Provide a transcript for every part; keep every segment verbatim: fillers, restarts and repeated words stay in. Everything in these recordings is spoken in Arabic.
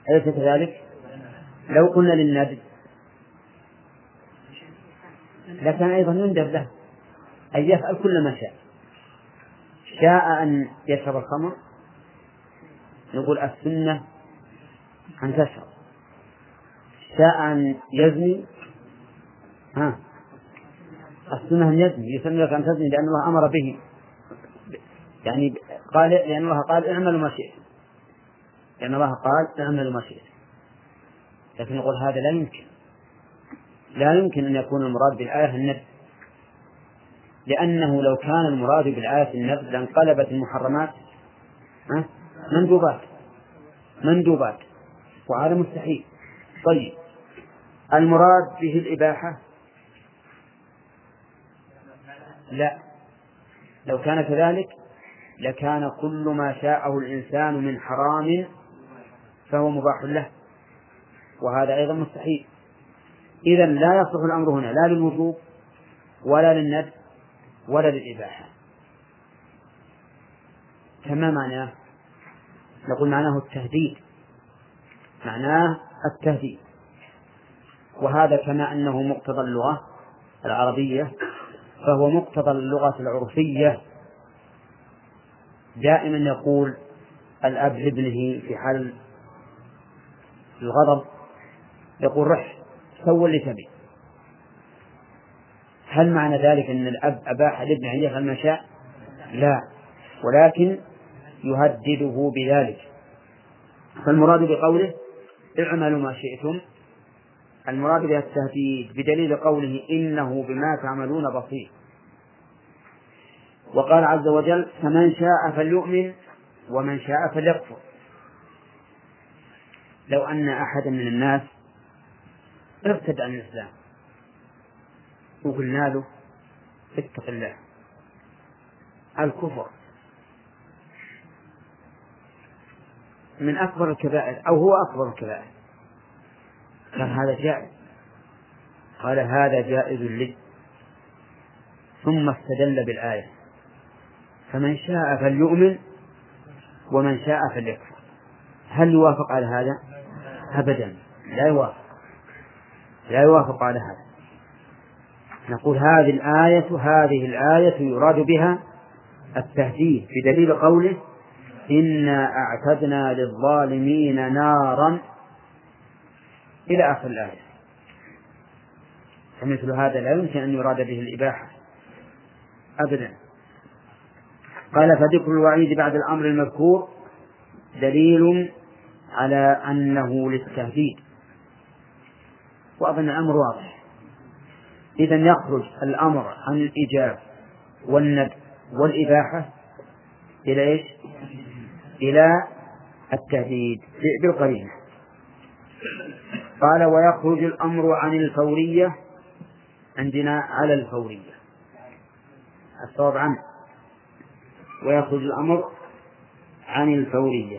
أليس كذلك؟ لو قلنا للندب لكن أيضا يندب له أن يفعل كل ما شاء. شاء أن يشرب الخمر نقول السنة أن تشرب. شاء أن يزني ها السنة أن يزني، يسمى لك أن تزني لأن الله أمر به، يعني قال لأن الله قال اعملوا ما شئت، لأن الله قال اعملوا ما شئت. لكن نقول هذا لا يمكن، لا يمكن أن يكون المراد بالآية النبذ، لأنه لو كان المراد بالآية النبذ لانقلبت المحرمات مندوبات مندوبات وهذا مستحيل. طيب المراد به الإباحة؟ لا، لو كان كذلك لكان كل ما شاءه الإنسان من حرام فهو مباح له، وهذا أيضا مستحيل. إذن لا يصح الأمر هنا لا للوجوب ولا للندب ولا للإباحة. كما معناه؟ نقول معناه التهديد، معناه التهديد، وهذا كما أنه مقتضى اللغة العربية فهو مقتضى اللغة العرفية. دائما يقول الأب لابنه في حال الغضب يقول رح سوى اللي تبي. هل معنى ذلك أن الأب أباح لابنه أن يفعل ما شاء؟ لا، ولكن يهدده بذلك. فالمراد بقوله اعملوا ما شئتم المراد بها التهديد بدليل قوله إنه بما تعملون بصير. وقال عز وجل فمن شاء فليؤمن ومن شاء فليكفر. لو أن أحدا من الناس ارتد عن الإسلام وقلنا له اتق الله، الكفر من أكبر الكبائر أو هو أكبر الكبائر، قال هذا جائز، قال هذا جائز لي، ثم استدل بالآية فمن شاء فليؤمن ومن شاء فليكفر. هل يوافق على هذا؟ أبدا لا يوافق، لا يوافق على هذا. نقول هذه الآية هذه الآية يراد بها التهديد بدليل قوله إنا أعتدنا للظالمين نارا إلى آخر الآية. فمثل هذا لا يمكن أن يراد به الإباحة أبدا. قال فذكر الوعيد بعد الأمر المذكور دليل على أنه للتهديد، وأظن الأمر واضح. إذن يخرج الأمر عن الإيجاب والندب والإباحة إلى إيش؟ إلى التهديد بالقرينة. قال ويخرج الأمر عن الفورية عندنا على الفورية، الصواب عنه ويخرج الأمر عن الفورية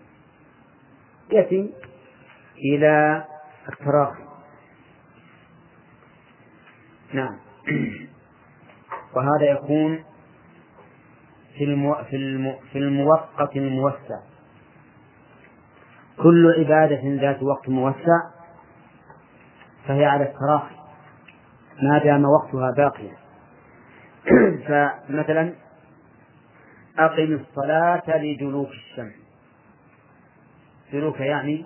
يأتي إلى التراخي. نعم. وهذا يكون في المو... في, الم... في الموقت الموسع. كل عبادة ذات وقت موسع فهي على التراخي ما دام وقتها باقيا. فمثلا أقم الصلاة لدلوك الشمس، دلوك يعني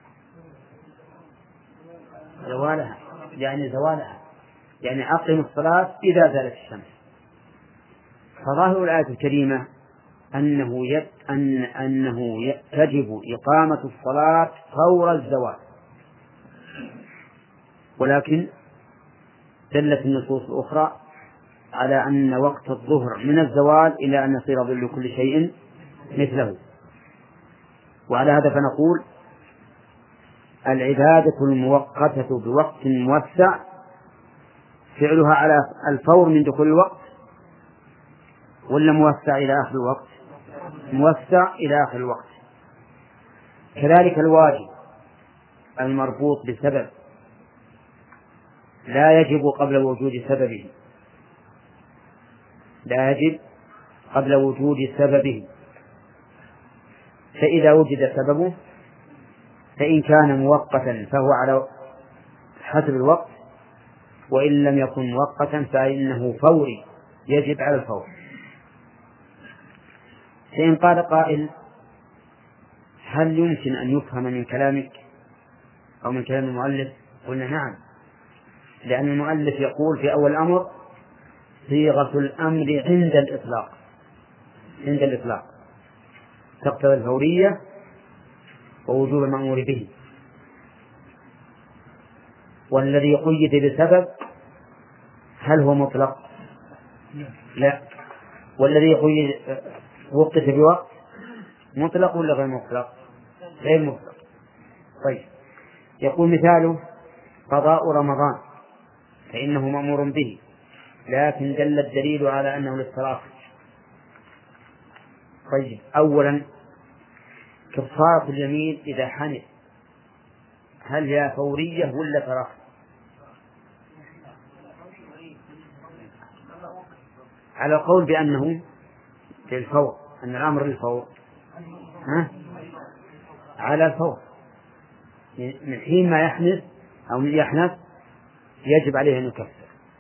زوالها، يعني زوالها، يعني أقم الصلاة إذا زالت الشمس. فظاهر الآية الكريمة أنه يت... أن... أنه تجب إقامة الصلاة فور الزوال، ولكن دلت النصوص الأخرى على أن وقت الظهر من الزوال إلى أن يصير ظل كل شيء مثله. وعلى هذا فنقول العبادة المؤقتة بوقت موسع فعلها على الفور من دخول الوقت، ولا موسع إلى آخر الوقت؟ موسع إلى آخر الوقت. كذلك الواجب المربوط بسبب لا يجب قبل وجود سببه، لا يجب قبل وجود سببه، فإذا وجد سببه فإن كان مؤقتا فهو على حسب الوقت، وإن لم يكن مؤقتا فإنه فوري يجب على الفور. فإن قال قائل هل يمكن أن يفهم من كلامك أو من كلام المؤلف؟ قلنا نعم، لأن المؤلف يقول في أول الأمر صيغة الأمر عند الإطلاق، عند الإطلاق تقتضي الفورية ووجوب المأمور به. والذي قيد بسبب هل هو مطلق؟ لا. والذي قيد وقت بوقت مطلق ولا غير مطلق؟ غير مطلق. طيب، يقول مثاله قضاء رمضان فإنه مأمور به، لكن دل الدليل على أنه للتراخي. طيب، أولا كفارة اليمين إذا حنث هل هي فورية ولا تراخي؟ على القول بأنه للفور، أن الأمر للفور، ها؟ على الفور من حين ما يحنث أو يحنث يجب عليه أن يكفر.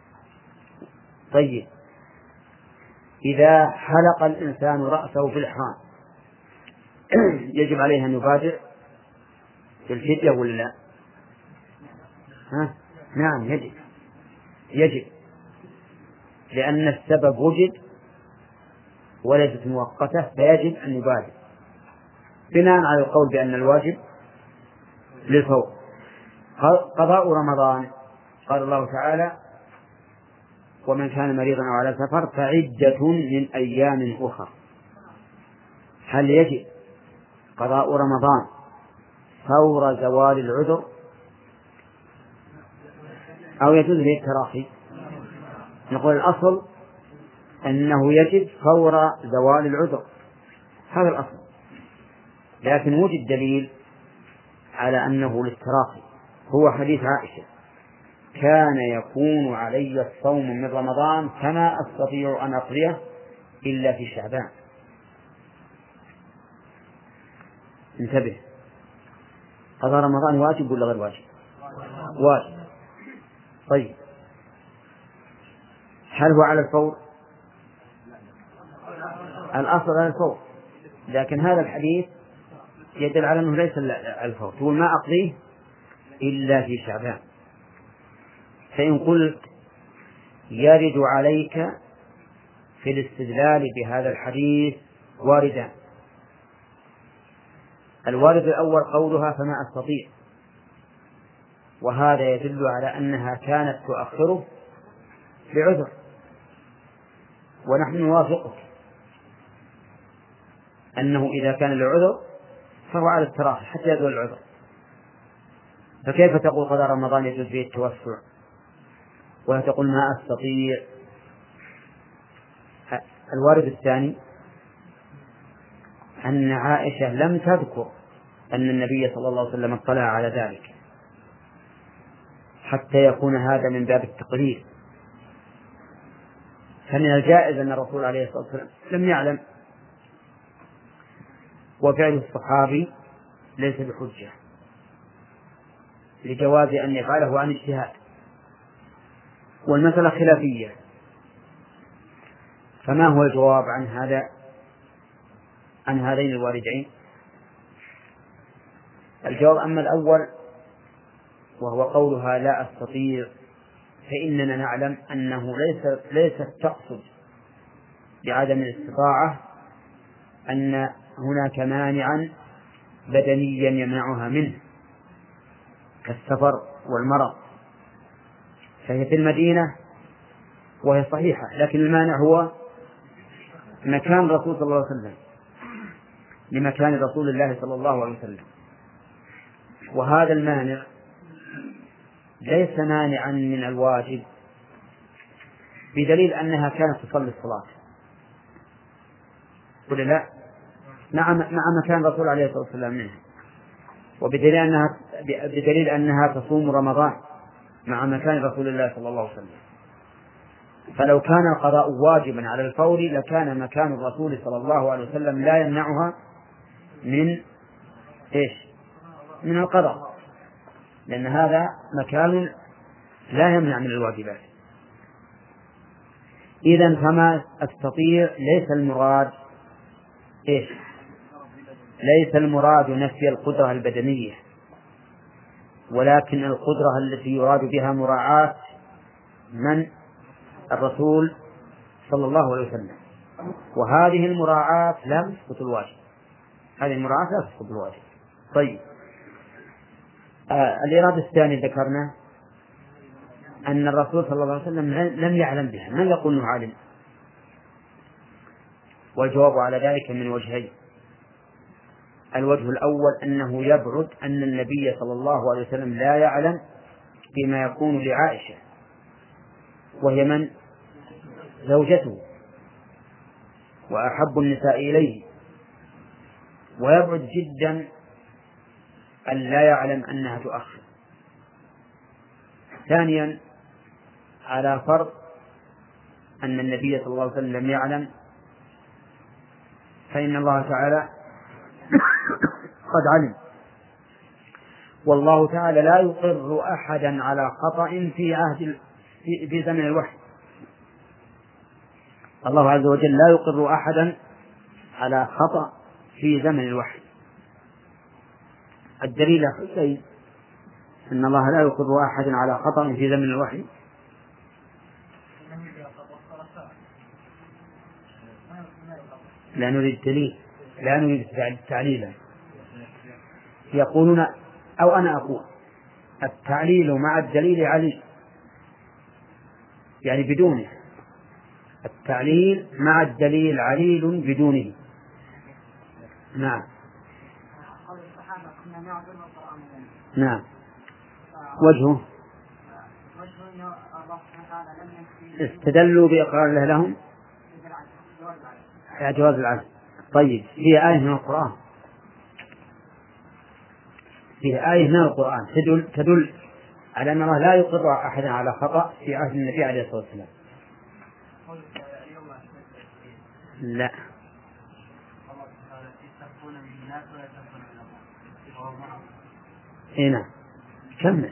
طيب، إذا حلق الإنسان رأسه في الإحرام يجب عليه أن يبادر بالفدية ولا لا؟ ها؟ نعم يجب، يجب لأن السبب وجد وليست مؤقتة، فيجب أن يبادر بناء على القول بأن الواجب للفور. قضاء رمضان قال الله تعالى ومن كان مريضا أو على سفر فعدة من أيام أخرى. هل يجب قضاء رمضان فور زوال العذر أو يجوز به التراخي؟ نقول الأصل أنه يجب فور زوال العذر، هذا الأصل، لكن وجد دليل على أنه للتراخي، هو حديث عائشة كان يكون علي الصوم من رمضان فما أستطيع أن أقضيه إلا في شعبان. انتبه، قضاء رمضان واجب ولا غير واجب؟ واجب. طيب، هل هو على الفور؟ الأصل على الفور، لكن هذا الحديث يدل على أنه ليس على الفور، تقول ما أقضيه إلا في شعبان. فإن قلت يرد عليك في الاستدلال بهذا الحديث واردان. الوارد الأول قولها فما أستطيع، وهذا يدل على أنها كانت تؤخره بعذر، ونحن نوافقك أنه إذا كان العذر فهو على التراخي حتى يزول العذر. فكيف تقول قضاء رمضان يجوز فيه التوسع ولا تقول ما أستطيع؟ الوارد الثاني أن عائشة لم تذكر أن النبي صلى الله عليه وسلم اطلع على ذلك حتى يكون هذا من باب التقرير، فمن الجائز أن الرسول عليه الصلاة والسلام لم يعلم، وفعل الصحابي ليس بحجة لجواز أن يفعله عن اجتهاد، والمسألة خلافية. فما هو الجواب عن هذا عن هذين الواردين؟ الجواب أما الأول وهو قولها لا أستطيع، فإننا نعلم أنه ليس ليست تقصد بعدم الاستطاعة أن هناك مانعا بدنيا يمنعها منه كالسفر والمرض، فهي في المدينة وهي صحيحة، لكن المانع هو مكان رسول صلى الله عليه وسلم، لمكان رسول الله صلى الله عليه وسلم، وهذا المانع ليس مانعا من الواجب بدليل أنها كانت تصلي الصلاة ولا لا؟ مع مع مكان رسول عليه الصلاة والسلام منها، وبدليل أنها بدليل أنها تصوم رمضان مع مكان رسول الله صلى الله عليه وسلم. فلو كان القضاء واجبا على الفور لكان مكان الرسول صلى الله عليه وسلم لا يمنعها من إيش؟ من القضاء، لأن هذا مكان لا يمنع من الواجبات. إذن فما أستطيع ليس المراد إيش؟ ليس المراد نفي القدرة البدنية، ولكن القدرة التي يراد بها مراعاة من؟ الرسول صلى الله عليه وسلم، وهذه المراعاة لا تسقط الواجب، هذه المراعاة لا تسقط الواجب. طيب، آه الإرادة الثانية ذكرنا أن الرسول صلى الله عليه وسلم لم يعلم بها، من يقول أنه عالم؟ والجواب على ذلك من وجهين. الوجه الأول أنه يبعد أن النبي صلى الله عليه وسلم لا يعلم بما يكون لعائشة، وهي من؟ زوجته وأحب النساء إليه، ويبعد جدا أن لا يعلم أنها تؤخر. ثانيا، على فرض أن النبي صلى الله عليه وسلم لم يعلم، فإن الله تعالى قد علم، والله تعالى لا يقر أحدا على خطأ في عهد في زمن الوحي. الله عز وجل لا يقر أحدا على خطأ في زمن الوحي. الدليل يا حسين أن الله لا يقر أحدا على خطأ في زمن الوحي. لا نريد دليل، لا نريد تعليلا. يقولون أو أنا أقول التعليل مع الدليل عليل، يعني بدونه، التعليل مع الدليل عليل بدونه. نعم نعم. وجهه استدلوا بإقرار الله لهم على جواز العزل. طيب، هي آية من القرآن، هي آية من القرآن تدل, تدل على أن الله لا يقر أحدا على خطأ في عهد النبي عليه الصلاة والسلام. لا، هنا كمل.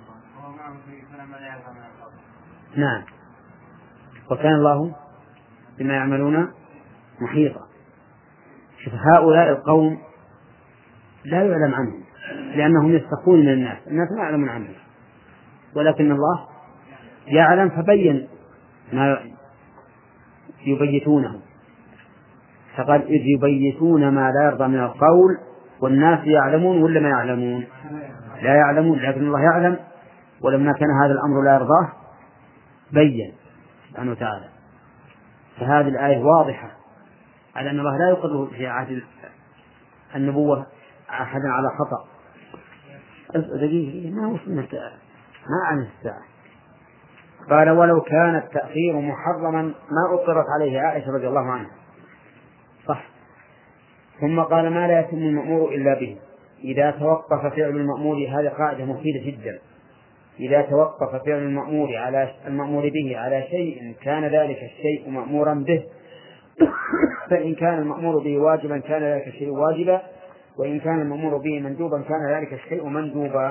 نعم، وكان الله بما يعملون محيطا. شوف، هؤلاء القوم لا يعلم عنهم لأنهم يستخفون من الناس، الناس لا يعلمون عنهم، ولكن الله يعلم فبين ما يبيتونه، فقال إذ يبيتون ما لا يرضى من القول والناس يعلمون ولا ما يعلمون؟ لا يعلمون، لكن الله يعلم، ولما كان هذا الأمر لا يرضاه بين سبحانه وتعالى. فهذه الآية واضحة على أن الله لا يقر في عهد النبوة أحدا على خطأ. دقيقة، ما وصلنا ما عن الساعة. قال ولو كان التأخير محرما ما أقرت عليه عائشة رضي الله عنها. صح. ثم قال ما لا يتم المأمور إلا به إذا توقف فعل المأمور. هذه قاعدة مفيدة جدا. إذا توقف فعل المأمور على المأمور به على شيء كان ذلك الشيء مأمورا به، فإن كان المأمور به واجبا كان ذلك الشيء واجبا، وإن كان المأمور به مندوبا كان ذلك الشيء مندوبا.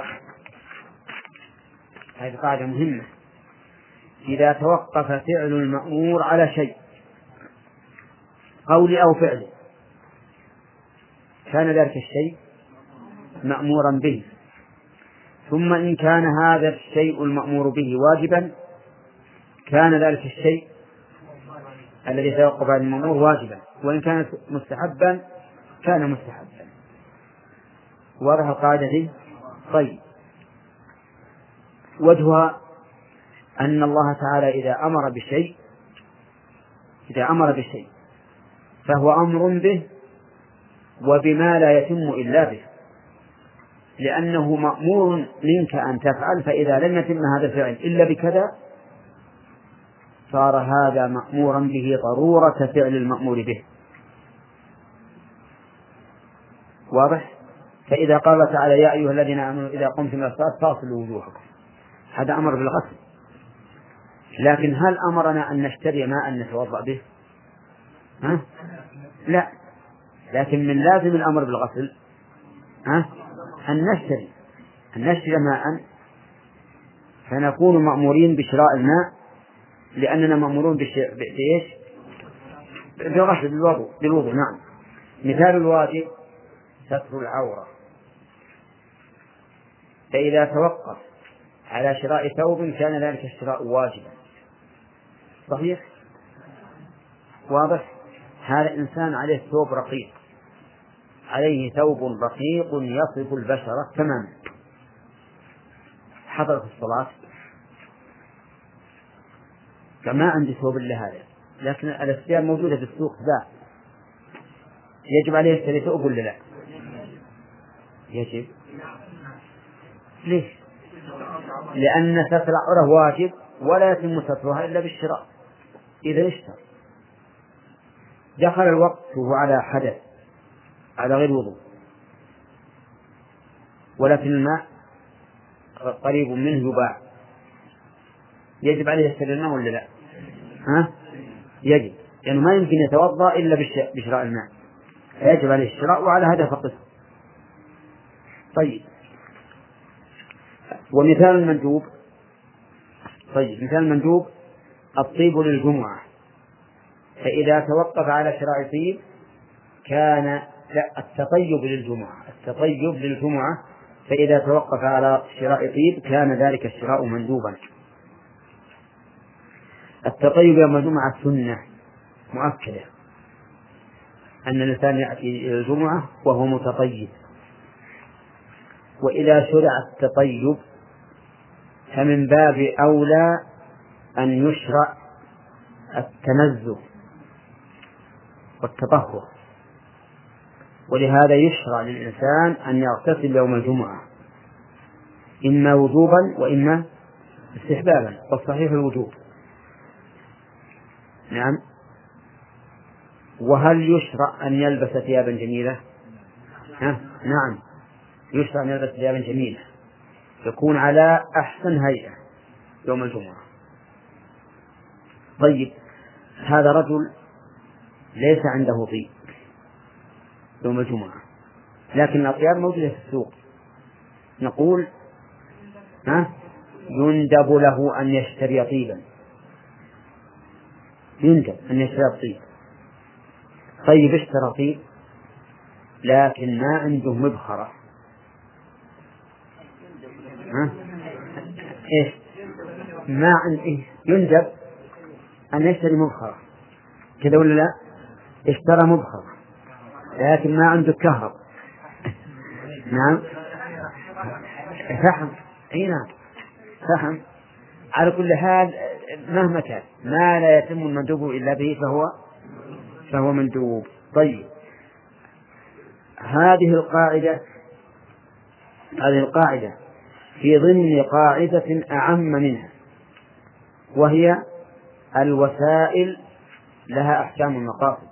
هذه قاعدة مهمة. إذا توقف فعل المأمور على شيء قولي أو فعلي كان ذلك الشيء مأمورا به، ثم إن كان هذا الشيء المأمور به واجبا كان ذلك الشيء الذي توقف عن المأمور واجبا، وإن كان مستحبا كان مستحبا. واضح القاعدة دي؟ طيب، وجهها أن الله تعالى إذا أمر بشيء إذا أمر بشيء فهو أمر به وبما لا يتم إلا به، لأنه مأمور منك أن تفعل، فإذا لم يتم هذا الفعل إلا بكذا صار هذا مأمورا به ضرورة فعل المأمور به. واضح؟ فإذا قال تعالى يا أيها الذين آمنوا إذا قمتم إلى الصلاة فاغسلوا وجوهكم، هذا أمر بالغسل، لكن هل أمرنا أن نشتري ماء نتوضأ به؟ ها؟ لا، لكن من لازم الأمر بالغسل ها؟ أن نشتري أن نشتري ماء فنكون مأمورين بشراء الماء لأننا مأمورون بإيش؟ بالغسل بالوضوء بالوضوء. نعم. مثال الواجب ستر العورة، فإذا توقف على شراء ثوب كان ذلك الشراء واجبا. صحيح؟ واضح؟ هذا إنسان عليه ثوب رقيق، عليه ثوب رقيق يصف البشرة تماما، حضر في الصلاة فما عندي ثوب إلا هذا، لكن الأثياب موجودة في السوق باع، يجب عليه يشتري ثوب ولا لا؟ يجب. ليش؟ لأن ستر العورة واجب ولا يتم سترها إلا بالشراء. إذا اشترى دخل الوقت وهو على حدث على غير وضوء ولكن الماء قريب منه يباع، يجب عليه يشتري الماء ولا لا؟ ها؟ يجب، لأنه يعني ما يمكن يتوضأ إلا بشراء الماء، يجب عليه الشراء وعلى هذا فقط. طيب، ومثال المندوب. طيب مثال المندوب الطيب للجمعة، فإذا توقف على شراء طيب كان لا التطيب للجمعة التطيب للجمعة فإذا توقف على شراء طيب كان ذلك الشراء مندوبا. التطيب يوم الجمعة سنة مؤكدة، أن الإنسان يأتي إلى الجمعة وهو متطيب، وإذا شرع التطيب فمن باب أولى أن يشرع التنزه والتطهر، ولهذا يشرع للإنسان أن يغتسل يوم الجمعة إما وجوبا وإما استحبابا، والصحيح الوجوب. نعم. وهل يشرع أن يلبس ثيابا جميلة؟ ها؟ نعم، يشرع أن يلبس ثيابا جميلة يكون على أحسن هيئة يوم الجمعة. طيب، هذا رجل ليس عنده طيب يوم الجمعة لكن الأطياب موجودة في السوق، نقول ها؟ يندب له أن يشتري طيبا، يندب أن يشتري طيب. طيب اشترى طيب لكن ما عنده مبخرة، ها؟ إيش؟ ما عنده إيه؟ يندب أن يشتري مبخرة كذا ولا لا؟ اشترى مبخرة لكن ما عنده كهرب. نعم، فحم. اي نعم، فحم. على كل حال مهما كان ما لا يتم المندوب إلا به فهو فهو مندوب. طيب، هذه القاعدة هذه القاعدة في ضمن قاعدة أعم منها، وهي الوسائل لها أحكام المقاصد.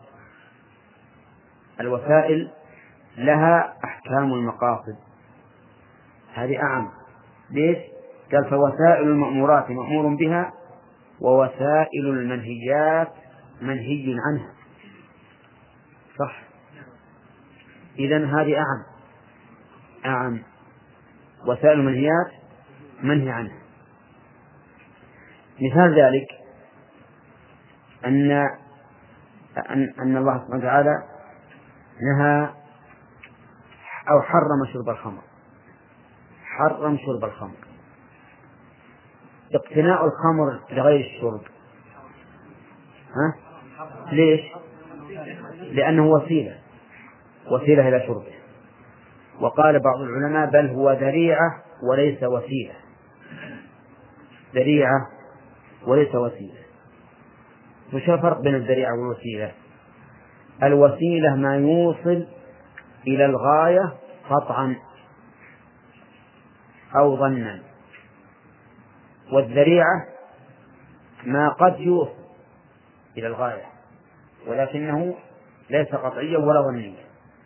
الوسائل لها أحكام المقاصد، هذه أعم. ليش؟ قال فوسائل المأمورات مأمور بها ووسائل المنهيات منهي عنها. صح؟ إذن هذه أعم أعم وسائل المنهيات منهي عنها. مثال ذلك أن أن, أن الله سبحانه وتعالى نهى أو حرم شرب الخمر، حرم شرب الخمر. اقتناء الخمر لغير الشرب، ها؟ ليش؟ لأنه وسيلة وسيلة إلى شربه. وقال بعض العلماء بل هو ذريعة وليس وسيلة، ذريعة وليس وسيلة. وش الفرق بين الذريعة والوسيلة؟ الوسيلة ما يوصل إلى الغاية قطعا أو ظنا، والذريعة ما قد يوصل إلى الغاية ولكنه ليس قطعيا ولا ظنيا.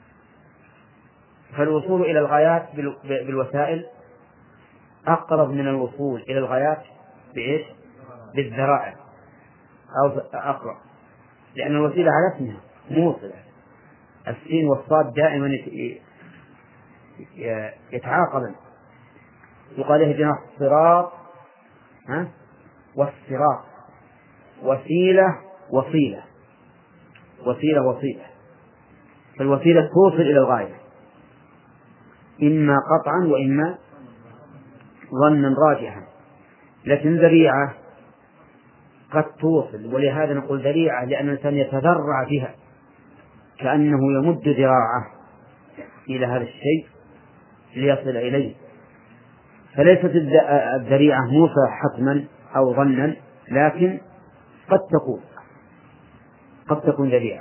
فالوصول إلى الغايات بالوسائل أقرب من الوصول إلى الغايات بإيش؟ بالذرائع أو أقرب، لأن الوسيلة على اسمها موصلة، السين والصاد دائما يتعاقبا. يقال اهدنا الصراط ها والصراط، وسيلة وصيلة، وسيلة وصيلة. فالوسيلة توصل إلى الغاية إما قطعا وإما ظنا راجحا، لكن ذريعة قد توصل، ولهذا نقول ذريعة لأن الإنسان يتذرع بها كأنه يمد ذراعه إلى هذا الشيء ليصل إليه. فليست الذريعة موسى حتما أو ظنا، لكن قد تكون قد تكون ذريعة.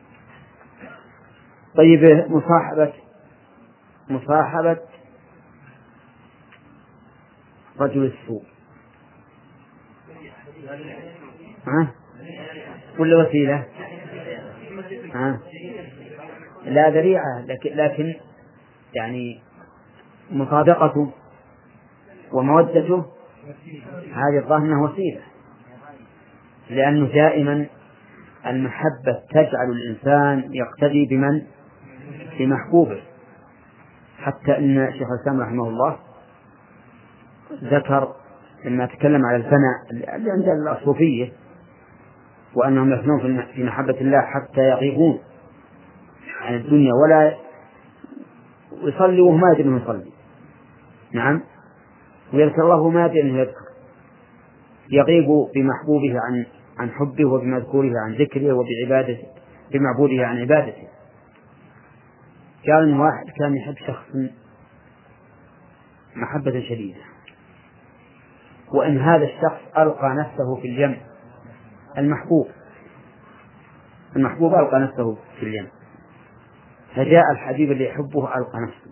طيب مصاحبة مصاحبة رجل السوء ها ولا وسيلة؟ ها لا ذريعة، لكن, لكن يعني مصادقته ومودته هذه الظاهرة وسيلة، لأنه دائما المحبة تجعل الإنسان يقتدي بمن بمحبوبه. حتى إن شيخ الإسلام رحمه الله ذكر لما تكلم على الفناء اللي عند الصوفية وأنهم يفنون في محبة الله حتى يغيبون عن الدنيا ولا يصلي وهو ما يدري أنه يصلي، نعم، ويذكر الله ما يدري أنه يذكر، يغيب بمحبوبه عن عن حبه وبمذكوره عن ذكره وبعبادته بمعبوده عن عبادته. قال إن واحد كان يحب شخص محبة شديدة، وإن هذا الشخص ألقى نفسه في اليم، المحبوب المحبوب ألقى نفسه في اليم، فجاء الحبيب اللي يحبه ألقى نفسه،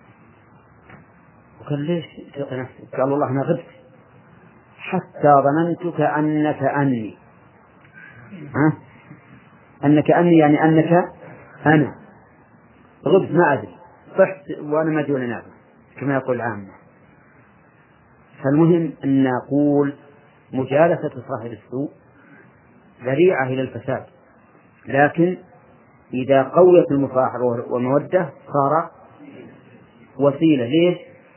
وقال ليش تلقى نفسك؟ قال والله أنا غبت حتى ظننتك أنك أني ها؟ أنك أني يعني أنك أنا، غبت ما أدري، صحت وأنا ما أدري ولا نافع كما يقول العامة. فالمهم أن نقول مجالسة صاحب السوء ذريعة إلى الفساد، لكن إذا قويت المصاحبة والمودة صار وسيلة. ليش؟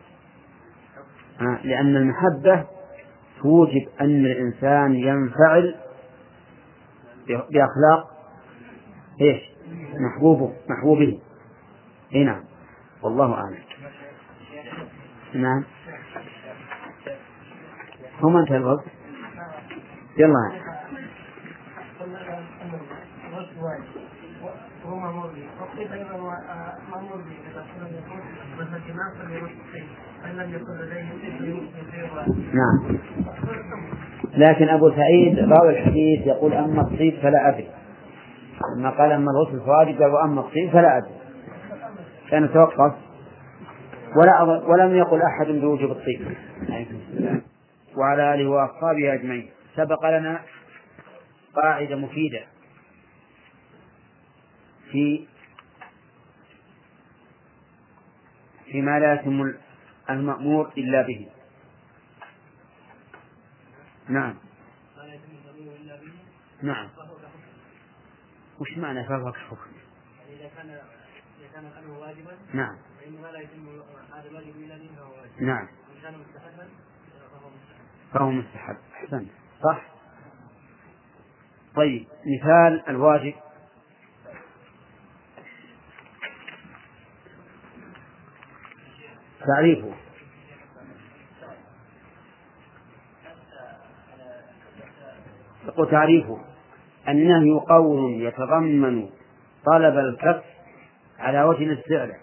آه لأن المحبة توجب أن الإنسان ينفعل بأخلاق إيش؟ محبوبه محبوبه. نعم والله أعلم. نعم هم انتهى الوقت. يلا نعم. لكن أبو سعيد راوي الحديث يقول أما الطيب فلا أدري، لما قال أما الغسل الواجب قال وأما الطيب فلا أدري، كان توقف ولا ولم يقل أحد بوجوب الطيب. وعلى آله وأصحابه أجمعين. سبق لنا قاعدة مفيدة في فيما لا يتم المأمور إلا به. نعم نعم. وش معنى فهو كفر؟ إذا كان إذا كان الأمر واجبا نعم فإنه لا يتم هذا الواجب إلا به فهو واجب. نعم. وإن كان مستحبا فهو مستحب. أحسن صح. طيب مثال الواجب تعريفه. يقول تعريفه النهي قول يتضمن طلب الكف على وجه الاستعلاء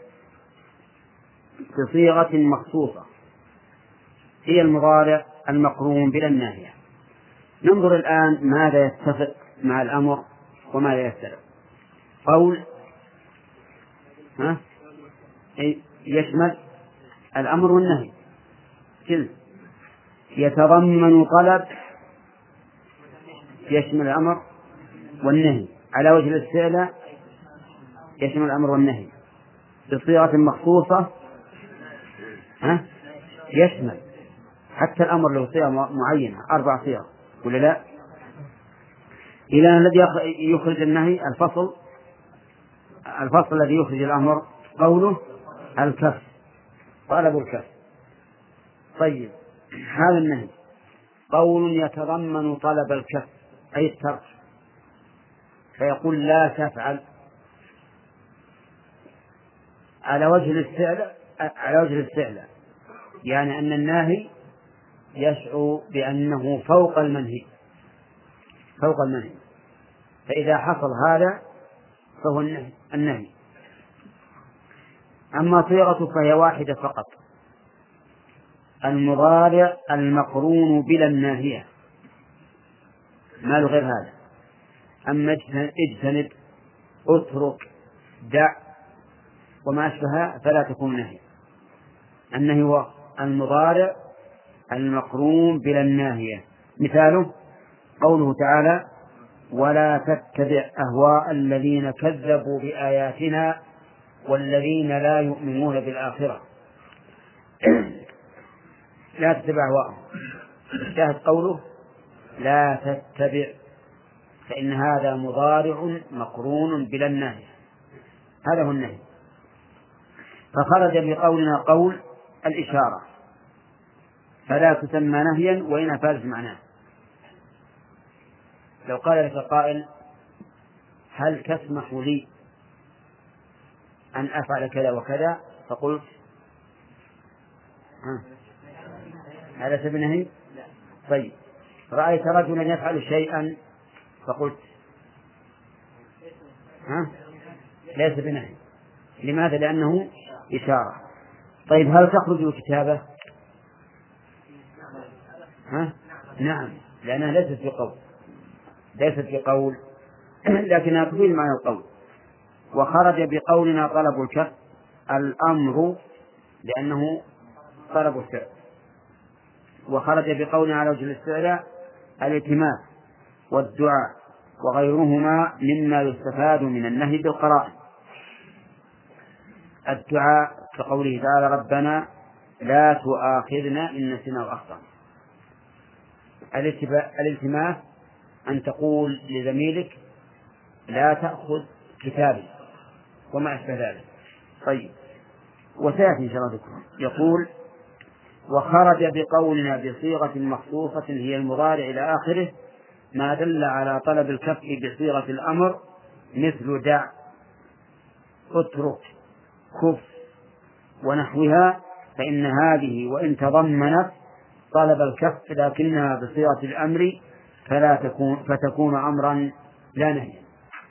بصيغة مخصوصة هي المضارع المقرون بلا الناهية. ننظر الآن ماذا يتفق مع الأمر وماذا يختلف. قول ها يشمل الأمر والنهي، كل يتضمن طلب يشمل الأمر والنهي على وجه الاستعلاء يشمل الأمر والنهي بصيغة مخصوصة ها يشمل حتى الأمر له صيغة معينة أربع صيغ ولا لا؟ إلى الذي يخرج النهي الفصل الفصل الذي يخرج الأمر قوله الكف، طلب الكف. طيب هذا النهي قول يتضمن طلب الكف أي الترك، فيقول لا تفعل على وجه الاستعلاء، على وجه الاستعلاء يعني أن الناهي يشعر بأنه فوق المنهي، فوق المنهي، فإذا حصل هذا فهو النهي, النهي. أما صيغته فهي واحدة فقط، المضارع المقرون بلا الناهية، ما له غير هذا. أما اجتنب، اترك، دع وما أشبهها فلا تكون نهي. النهي هو المضارع المقرون بلا الناهية. مثاله قوله تعالى ولا تتبع أهواء الذين كذبوا بآياتنا والذين لا يؤمنون بالآخرة. لا تتبع أهواءهم، شاهد قوله لا تتبع، فإن هذا مضارع مقرون بلا النهي، هذا هو النهي. فخرج بقولنا قول الإشارة فلا تسمى نهيا وإن أفادت معناه. لو قال لك قائل هل تسمح لي أن أفعل كذا وكذا، فقلت ها هذا سبب نهي. طيب رأيت رجلا يفعل شيئا فقلت ها ليس بنهي. لماذا؟ لأنه إشارة. طيب هل تخرج الكتابة؟ ها؟ نعم، لأنها ليست بقول، ليست بقول لكنها تفيد معنى القول. وخرج بقولنا طلب الكف الأمر لأنه طلب الفعل. وخرج بقولنا على وجه الاستعلاء الالتماس والدعاء وغيرهما مما يستفاد من النهي بالقرائن. الدعاء كقوله تعالى ربنا لا تؤاخذنا إن نسينا وأخطأنا. الالتماس أن تقول لزميلك لا تأخذ كتابي وما أشبه ذلك. طيب وسيأتي إن شاء الله ذكره. يقول وخرج بقولنا بصيغة مخصوصة هي المضارع إلى آخره ما دل على طلب الكف بصيغة الأمر مثل دع، اترك، كف ونحوها، فإن هذه وإن تضمنت طلب الكف لكنها بصيغة الأمر فلا تكون فتكون أمرا لا نهيا.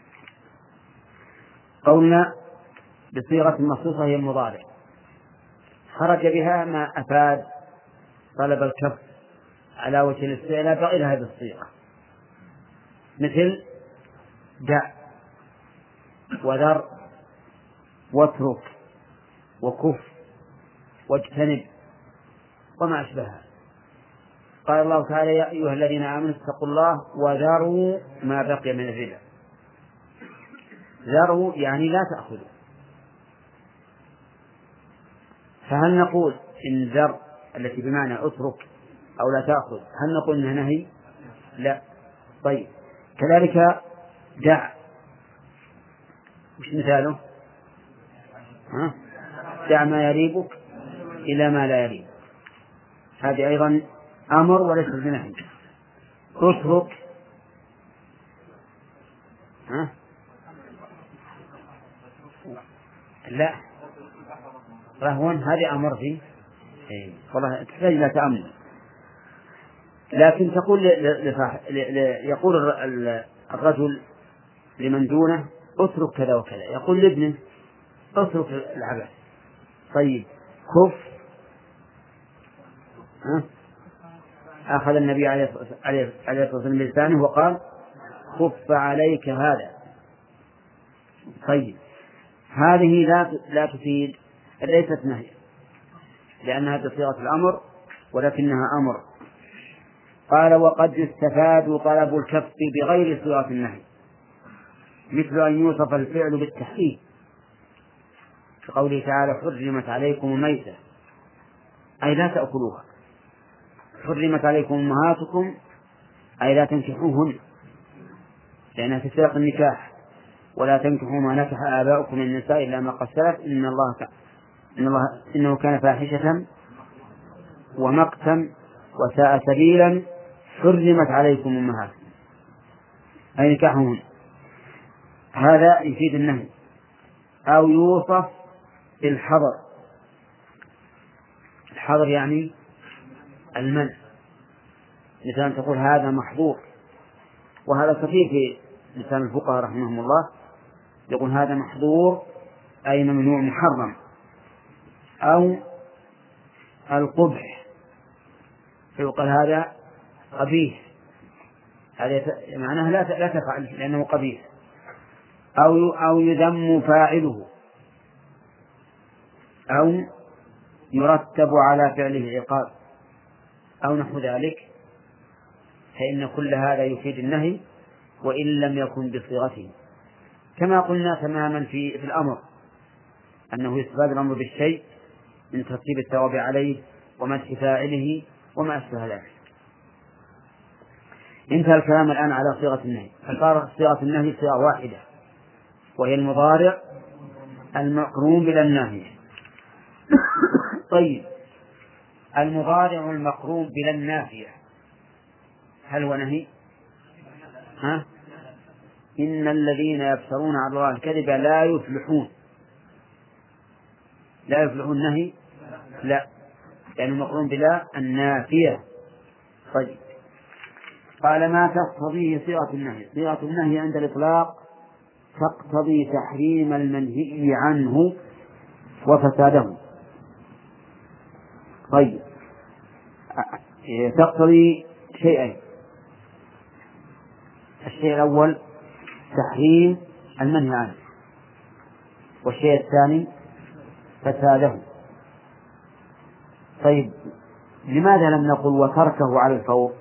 قولنا بصيغة مخصوصة هي المضارع خرج بها ما أفاد طلب الكف على وجه الاستعلاء بغير هذه الصيغة، مثل دع وذر واترك وكف واجتنب وما أشبهها. قال الله تعالى يا أيها الذين آمنوا اتقوا الله وذروا ما بقي من الربا. ذروا يعني لا تأخذوا. فهل نقول إن ذر التي بمعنى اترك أو لا تأخذ هل نقول إنها نهي؟ لا. طيب كذلك دع، وش مثاله؟ ها؟ دع ما يريبك إلى ما لا يريبك، هذه أيضا أمر وليس بنهي. اترك ها؟ لا رهوا هذه أمر فيه إيه. والله تحتاج إلى تأمل. لكن تقول يقول الرجل لمن دونه اترك كذا وكذا، يقول لابنه اترك العبث. طيب كف ها؟ أخذ النبي عليه الصلاة والسلام بلسانه وقال كف عليك هذا. طيب هذه لا لا تفيد، ليست نهي لأنها بصيغة الأمر ولكنها أمر. قال وقد يستفاد طلب الكف بغير صيغة النهي، مثل أن يوصف الفعل بالتحقيق كقوله تعالى حرمت عليكم الميتة أي لا تأكلوها، حرمت عليكم أمهاتكم أي لا تنكحوهن لأنها في سياق النكاح، ولا تنكحوا ما نكح آباؤكم من النساء إلا ما قد سلف إن الله إن الله إنه كان فاحشة ومقتا وساء سبيلا حرمت عليكم أمهاتكم أي نكاحهن. هذا يفيد النهي. أو يوصف بالحظر. الحظر يعني المنع، مثل أن تقول هذا محظور، وهذا كثير في لسان الفقهاء رحمهم الله، يقول هذا محظور أي ممنوع محرم. أو القبح، فيقال هذا قبيح، هذا معناه لا لا تفعل لأنه قبيح. أو أو يذم فاعله، أو يرتب على فعله عقاب، أو نحو ذلك، فإن كل هذا يفيد النهي وإن لم يكن بصيغته، كما قلنا تماما في في الأمر أنه يستفاد الأمر بالشيء من ترتيب الثواب عليه ومدح فاعله وما أشبه ذلك. انتهى الكلام الآن على صيغة النهي. صيغة النهي صيغة واحدة وهي المضارع المقرون بلا الناهية. طيب، المضارع المقرون بلا النافية هل هو نهي؟ ها؟ إن الذين يفترون على الله الكذب لا يفلحون. لا يفلحون نهي؟ لا، لأنه مقرون بلا النافية. طيب، قال ما تقتضيه صيغة النهي. صيغة النهي عند الإطلاق تقتضي تحريم المنهي عنه وفساده. طيب، تقتضي شيئين: الشيء الأول تحريم المنهي عنه، والشيء الثاني فساده. طيب، لماذا لم نقل وتركه على الفور؟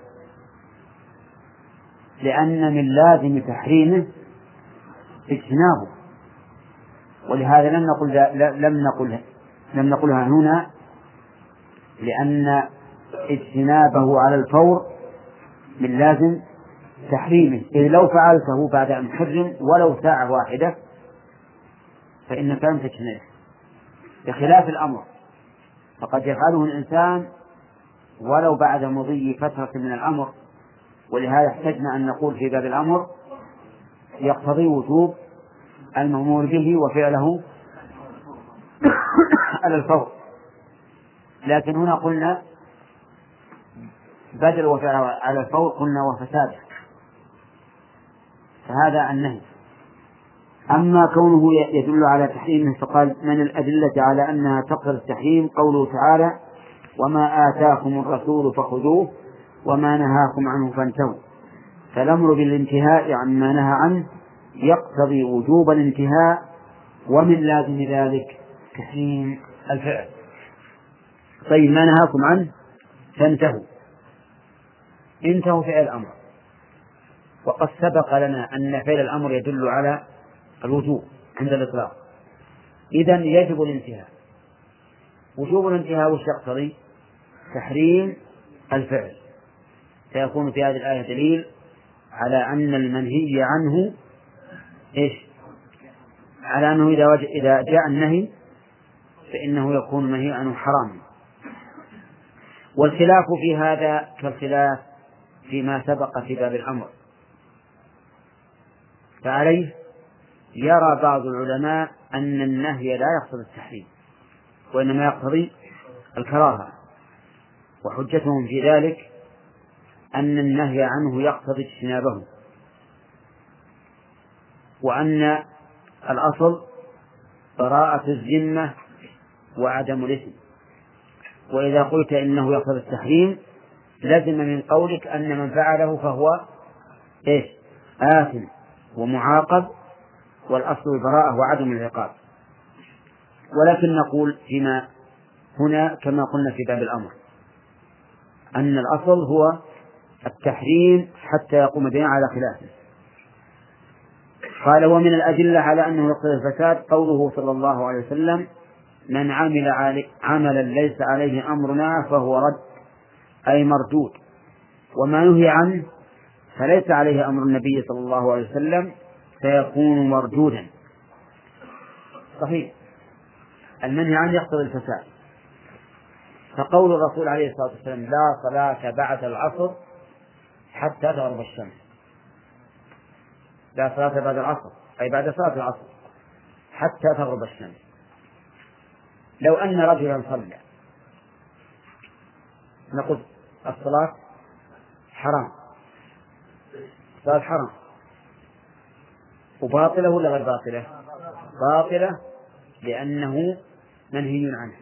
لأن من لازم تحريمه اجتنابه، ولهذا لم نقل لم نقل لم نقلها هنا، لأن اجتنابه على الفور من لازم تحريمه، إذ لو فعلته بعد أن حرم ولو ساعة واحدة فإنك لم تجتنبه، بخلاف الأمر فقد يفعله الإنسان ولو بعد مضي فترة من الأمر. ولهذا احتجنا أن نقول في باب الأمر يقتضي وجوب المأمور به وفعله على الفور، لكن هنا قلنا بدل وفعله على الفور قلنا وفساده، فهذا النهي. أما كونه يدل على تحريمه فقال من الأدلة على أنها تقتضي التحريم قوله تعالى وما آتاكم الرسول فخذوه وما نهاكم عنه فانتهوا. فالأمر بالانتهاء عما نهى عنه يقتضي وجوب الانتهاء، ومن لازم ذلك تحريم الفعل. طيب، ما نهاكم عنه فانتهوا، انتهوا فعل الأمر، وقد سبق لنا أن فعل الأمر يدل على الوجوب عند الإطلاق، إذن يجب الانتهاء. وجوب الانتهاء وش يقتضي؟ تحريم الفعل، فيكون في هذه الآية دليل على أن المنهي عنه إيش؟ على أنه إذا, وجد إذا جاء النهي فإنه يكون منهي عنه حرام. والخلاف في هذا كالخلاف فيما سبق في باب الأمر، فعليه يرى بعض العلماء أن النهي لا يقتضي التحريم وإنما يقتضي الكراهة، وحجتهم في ذلك أن النهي عنه يقتضي اجتنابه، وأن الأصل براءة الذمة وعدم الإثم. وإذا قلت إنه يقتضي التحريم لازم من قولك أن من فعله فهو إيش؟ آثم ومعاقب، والأصل البراءة وعدم العقاب. ولكن نقول فيما هنا كما قلنا في باب الأمر أن الأصل هو التحريم حتى يقوم الدين على خلافه. قال ومن الأدلة على أنه يقتضي الفساد قوله صلى الله عليه وسلم من عمل عملا ليس عليه أمرنا فهو رد، أي مردود، وما نهي عنه فليس عليه أمر النبي صلى الله عليه وسلم فيكون مردودا. صحيح، المنهي عنه يقتضي الفساد. فقول الرسول عليه الصلاة والسلام لا صلاة بعد العصر حتى تغرب الشمس، لا صلاة بعد العصر أي بعد صلاة العصر حتى تغرب الشمس. لو أن رجلا صلى نقول الصلاة حرام، الصلاة حرام وباطلة ولا غير باطلة؟ باطلة لأنه منهي عنه.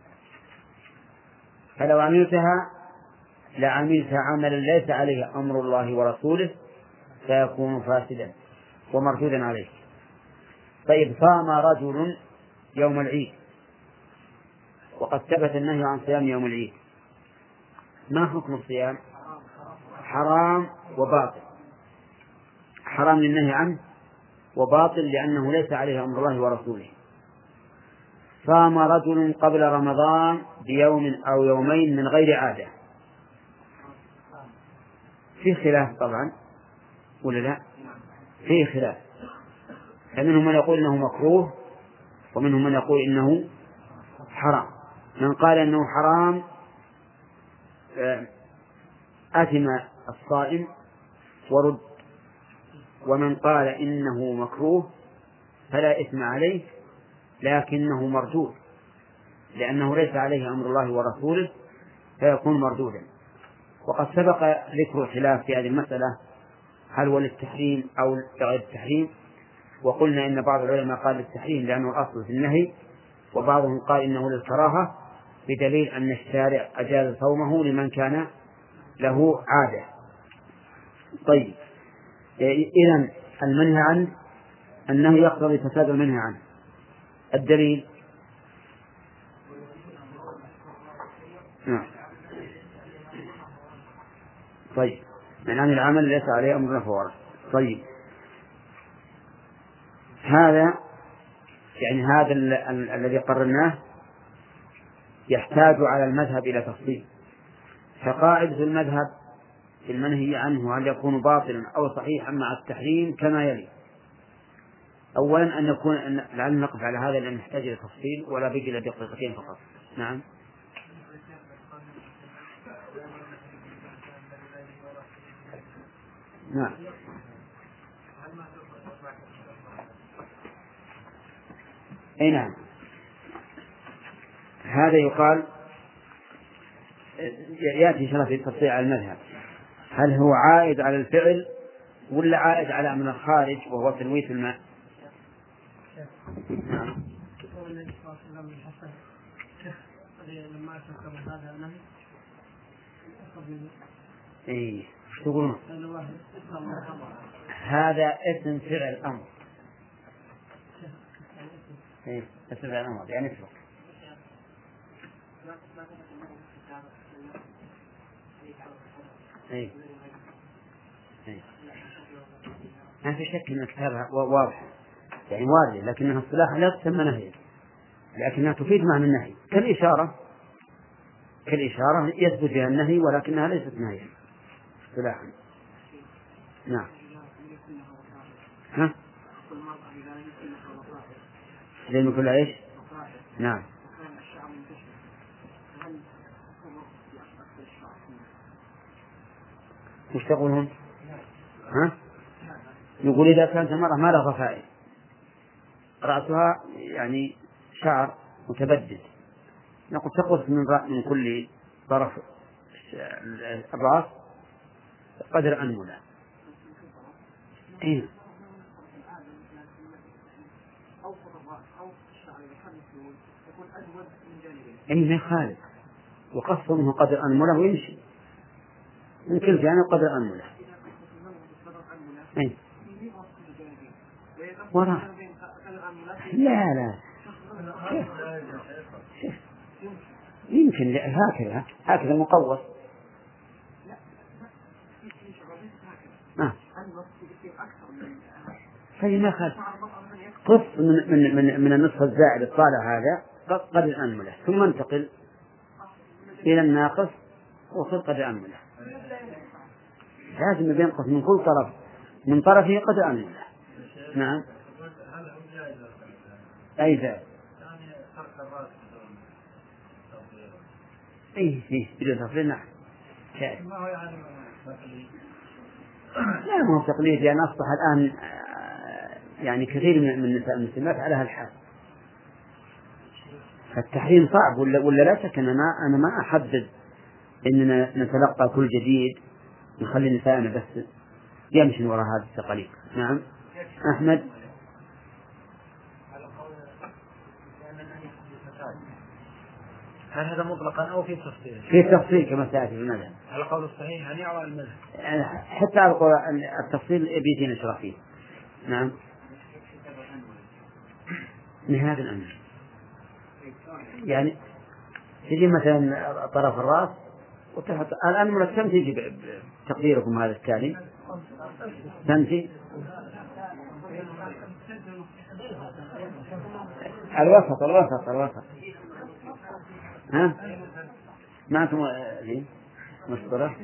فلو عملتها لعملت عملا ليس عليه أمر الله ورسوله فيكون فاسدا ومردودا عليه. طيب صام رجل يوم العيد وقد ثبت النهي عن صيام يوم العيد، ما حكم الصيام؟ حرام وباطل. حرام للنهي عنه وباطل لأنه ليس عليه أمر الله ورسوله. صام رجل قبل رمضان بيوم أو يومين من غير عادة، في خلاف طبعا ولا لا؟ في خلاف، فمنهم من يقول إنه مكروه ومنهم من يقول إنه حرام. من قال إنه حرام أثم الصائم ورد، ومن قال إنه مكروه فلا إثم عليه لكنه مردود لأنه ليس عليه أمر الله ورسوله فيكون مردودا. وقد سبق ذكر الخلاف في هذه المسألة هل هو للتحريم أو لغير التحريم، وقلنا إن بعض العلماء قال للتحريم لأنه الأصل في النهي، وبعضهم قال إنه للكراهة بدليل أن الشارع أجاز صومه لمن كان له عادة. طيب إذن المنهي عنه أنه يقتضي فساد المنهي عنه. الدليل نعم. طيب من عن العمل ليس عليه أمر فورا. طيب هذا يعني هذا ال ال الذي قررناه يحتاج على المذهب إلى تفصيل. فقاعدة المذهب في المنهي عنه هل يكون باطلا أو صحيحا مع التحريم كما يلي: أولا أن يكون أن لعلنا نقف على هذا لأن نحتاج إلى تفصيل ولا بقي إلا دقيقتين فقط. نعم. نعم. أي نعم. هذا يقال يأتي إن شاء الله في التفصيل على المذهب هل هو عائد على الفعل ولا عائد على من الخارج وهو تلويث الماء. نعم. إيه تقولون هذا اسم فعل أمر. إيه اسم فعل أمر يعني اسمه. إيه إيه ما في شك أن كتابها واضح يعني واضح، لكنها اصطلاحا لا تسمى نهي لكنها تفيد معنى النهي كالإشارة. كالإشارة يثبت بها النهي ولكنها ليست نهيا اصطلاحا. نعم. ها زي كل عيش. نعم. وش تقولون؟ ها يقول إذا كانت المرأة ما لها ضفائر رأسها يعني شعر متبدد نقول تقص من من كل طرف الرأس قدر أنملة. إيه إيه ما يخالف وقص منه قدر أنملة ويمشي من كل جانب قدر أنملة. إيه وراء لا لا يمكن هكذا هكذا مقوس. آه. طيب ما خالف قص من من من, من النصف الزائد الطالع هذا قدر أنملة ثم انتقل إلى الناقص وخذ قدر أنملة. لازم ينقص من كل طرف من طرفه قدر أنملة. نعم. أي زائد إيه إيه بدون تفصيل نعم. ما هو يعني لا ما هو تقليد، لأن أصبح الآن يعني كثير من النساء المسلمات على هالحال. فالتحريم صعب ولا ولا لا شك. أنا ما أنا ما أحدد إننا نتلقى كل جديد نخلي نساءنا بس يمشي وراء هذه التقاليد. نعم أحمد. هل هذا مطلقا أو في تفصيل؟ في تفصيل كما سيأتي في المذهب. على قول الصحيح يعني أو المذهب؟ حتى التفصيل بيدي نشرح فيه. نعم من هذا الأمر يعني تجي مثلا طرف الرأس وتحط الآن مرسم تيجي بتقديركم هذا التالي تمشي الوسط الوسط الوسط ها ما أنتم ليه مشكلة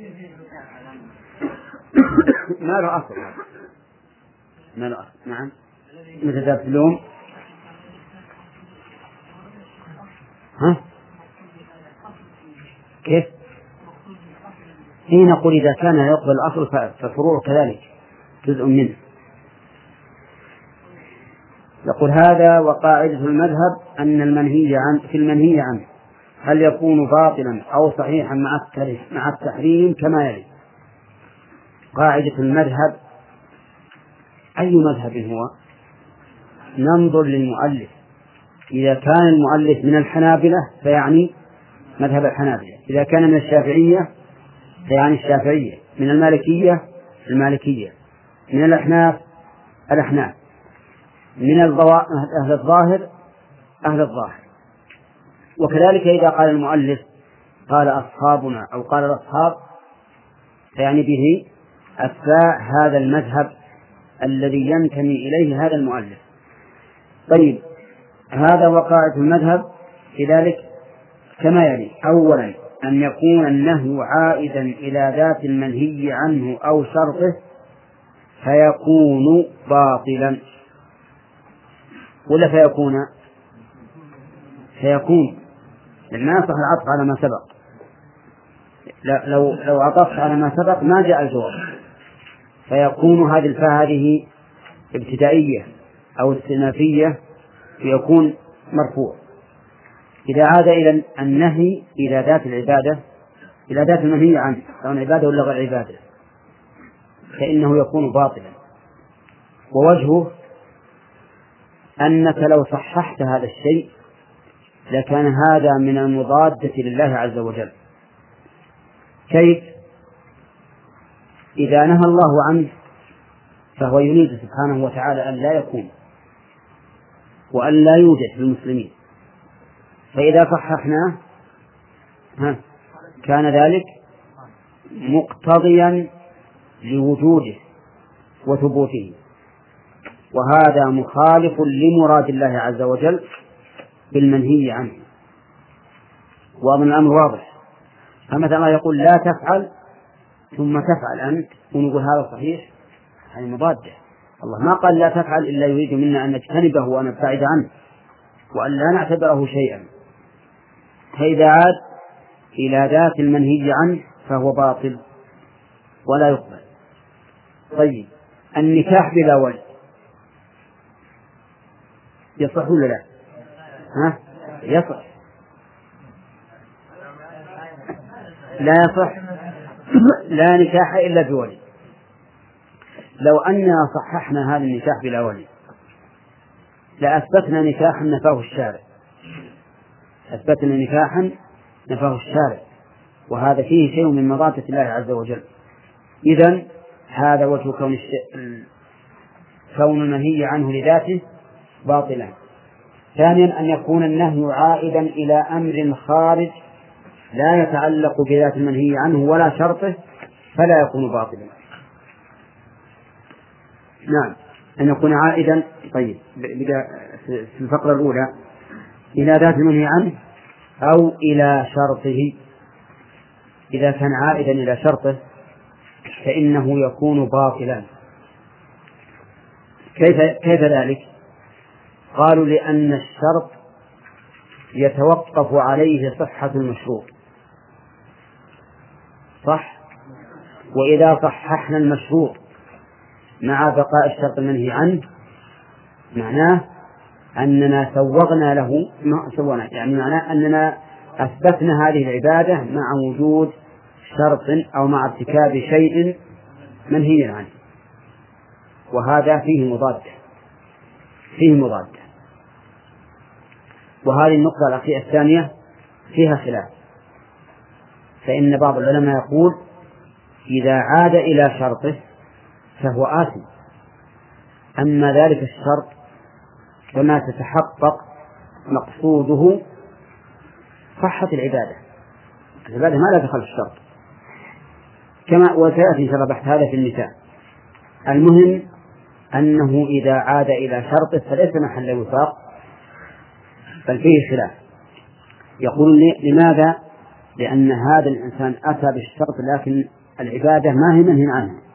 ما له أصل ما له أصل. نعم متداخلون. ها كيف؟ حين نقول إذا كان يقبل الأصل فالفروع كذلك جزء منه. يقول هذا وقاعدة المذهب أن المنهي عن في المنهي عنه هل يكون باطلا أو صحيحا مع التحريم كما يلي. قاعدة المذهب أي مذهب هو؟ ننظر للمؤلف. إذا كان المؤلف من الحنابلة فيعني مذهب الحنابلة، إذا كان من الشافعية فيعني الشافعية، من المالكية المالكية، من الأحناف الأحناف، من أهل الظاهر أهل الظاهر. وكذلك إذا قال المؤلف قال أصحابنا أو قال الأصحاب فيعني به أتباع هذا المذهب الذي ينتمي إليه هذا المؤلف. طيب هذا وقاعدة المذهب في ذلك كما يلي. أولا أن يكون النهي عائدا إلى ذات المنهي عنه أو شرطه فيكون باطلا، ولا فيكون فيكون لما يصح العطف على ما سبق. لو لو عطفت على ما سبق ما جاء الجواب. فيكون هذه الفاء هذه ابتدائية أو استئنافية فيكون مرفوع. إذا عاد إلى النهي إلى ذات العبادة إلى ذات المنهي عنه سواء عبادة ولا غير عبادة فإنه يكون باطلا. ووجهه أنك لو صححت هذا الشيء لكان هذا من المضادة لله عز وجل. كيف؟ إذا نهى الله عنه فهو يريد سبحانه وتعالى أن لا يكون وأن لا يوجد في المسلمين، فإذا صححناه كان ذلك مقتضيا لوجوده وثبوته، وهذا مخالف لمراد الله عز وجل بالمنهي عنه. ومن الأمر واضح. فمثلا يقول لا تفعل ثم تفعل أنت ونقول هذا صحيح، هذه مضادة. الله ما قال لا تفعل إلا يريد منا أن نجتنبه ونبتعد عنه وأن لا نعتبره شيئا. فإذا عاد إلى ذات المنهي عنه فهو باطل ولا يقبل. طيب النكاح بلا ولي يصح ولا لا؟ ها؟ يصح. لا يصح لا نكاح إلا بولي. لو أننا صححنا هذا النكاح بلا ولي لأثبتنا نكاحا نفاه الشارع أثبتنا نكاحا نفاه الشارع وهذا فيه شيء من مضادة الله عز وجل. إذن هذا وجه كون كون المنهي عنه لذاته باطلا. ثانيا أن يكون النهي عائدا إلى أمر خارج لا يتعلق بذات المنهي عنه ولا شرطه فلا يكون باطلا. نعم أن يكون عائدا. طيب في الفقرة الأولى إلى ذات المنهي عنه أو إلى شرطه. إذا كان عائدا إلى شرطه فإنه يكون باطلا. كيف كيف ذلك؟ قالوا لأن الشرط يتوقف عليه صحة المشروط صح؟ وإذا صححنا المشروط مع بقاء الشرط المنهي عنه معناه أننا سوغنا له ما سوغنا، يعني معناه أننا أثبتنا هذه العبادة مع وجود شرط أو مع ارتكاب شيء منهي عنه، وهذا فيه مضاد فيه مضاد وهذه النقطة الأخيرة الثانية فيها خلاف، فإن بعض العلماء يقول إذا عاد إلى شرطه فهو آثم، أما ذلك الشرط فما تتحقق مقصوده صحة العبادة، العبادة ما لا دخل الشرط، كما وسيأتي شرح بحث هذا في النساء. المهم أنه إذا عاد إلى شرطه فليس محل وفاق بل فيه خلاف. يقول لي لماذا؟ لأن هذا الإنسان أتى بالشرط لكن العبادة ما هي منهي عنها،